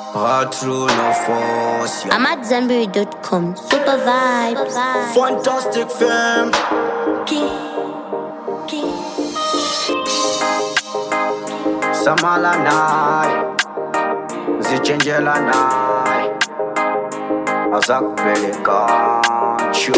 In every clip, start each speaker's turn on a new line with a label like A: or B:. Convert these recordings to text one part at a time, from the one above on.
A: Hard through no force.
B: I'm at Zanberry.com. Super vibes.
A: Fantastic fam.
B: King.
A: Samala nai. Zichenjela nai. Azakupeleka cho.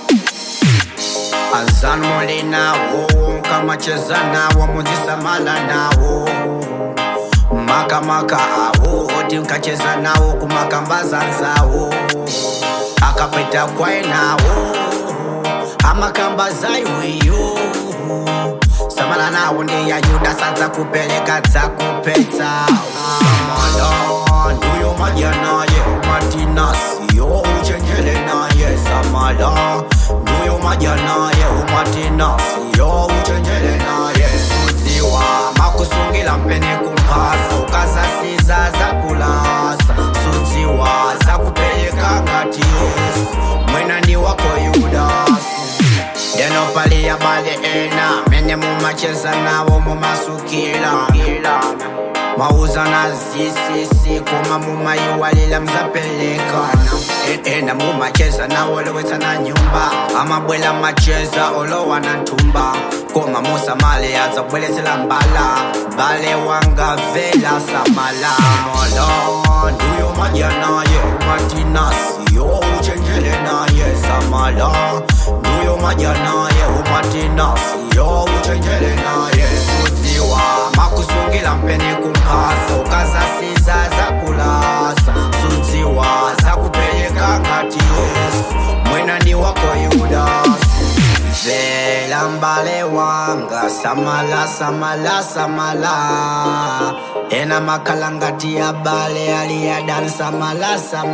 A: Azan molina wo. Kama cheza nawo muzisamala nawo. Maka awo oti mkacheza nawo kumakambaza nzawo akapita kwae nawo amakambaza iweyo samala nawo ndi ya yuda sanza kupeleka zakupeta samala nduyo maja naye umatinasi yo uchenjele naye samala nduyo maja naye umatinasi yo uchenjele naye suziwa makusungila mpene kumpasa ukaza siza za kulasa suziwa za kupeleka ngati Yesu mwena ni wako Yudasi deno pali ya bale ena mene mumacheza nawo mumasukila mauza na zisisi kuma mumayuwalila mzapelekana ena mumacheza nawo loweta na nyumba amabwela macheza olowa na ntumba koma musa male yaza bwelezela mbala bale wanga vela samala mala nduyo maja naye umatinasi yo uchenjele naye samala nduyo maja naye umatinasi yo uchenjele naye suziwa makusungila mpene kumpasa ukaza siza za kulasa suziwa za kupeleka ngati Yesu mwena ni wako Yudasi vela mbale wanga samala ena makalangati ya bale aliya dan samala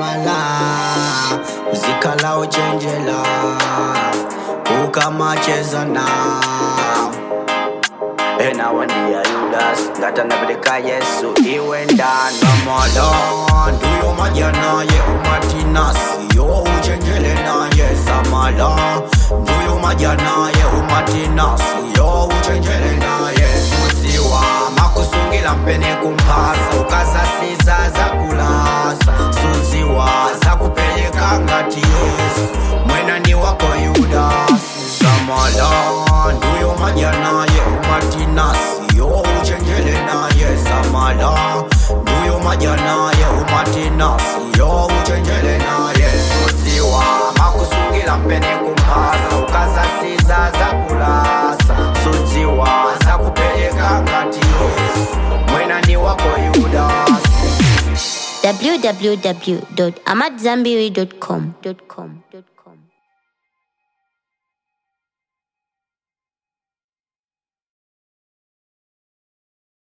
A: uzikala uchenjela ukamacheza na ena wandia Yudas ngata nabeleka Yesu iwe ndano modo nduyo maja naye umatinasi yo uchenjele naye samala nduyo maja naye umatinasi yo uchenjele naye suziwa makusungila mpene kumpasa ukaza siza za kulasa suziwa za kupeleka ngati Yesu mwena ni wako Yudasi samala nduyo maja naye umatinasi yo uchenjele naye samala nduyo maja naye umatinasi yo uchenjele naye suziwa makusungila mpene kumpasa ukaza siza za kulasa suziwa za kupeleka ngati Yesu mwena ni wako Yudasi
B: www.amatzambiri.com